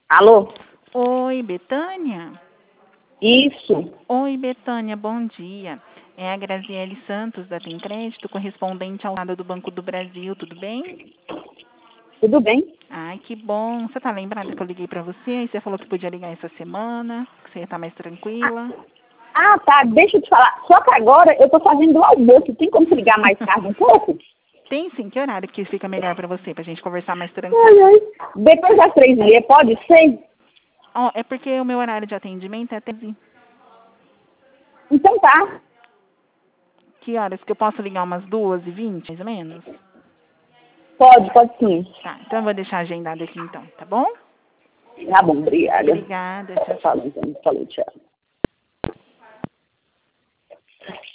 Alô? Oi, Betânia? Isso. Oi, Betânia, bom dia. É a Graziele Santos, da Tem Crédito, correspondente ao lado do Banco do Brasil, tudo bem? Tudo bem? Ai, que bom. Você tá lembrada que eu liguei pra você? Aí você falou que podia ligar essa semana, que você ia estar mais tranquila. Tá. Deixa eu te falar. Só que agora eu tô fazendo o almoço. Tem como se ligar mais tarde um pouco? Tem sim, que horário que fica melhor pra você, pra gente conversar mais tranquilo? Ai. Depois das 3h30, pode ser? Ó, é porque o meu horário de atendimento é até... Então tá. Que horas que eu posso ligar? Umas 2h20, mais ou menos? Pode sim. Tá, então eu vou deixar agendado aqui então, tá bom? Tá bom, obrigada. Obrigada, tchau, tchau. Falou, então. Falou, tchau.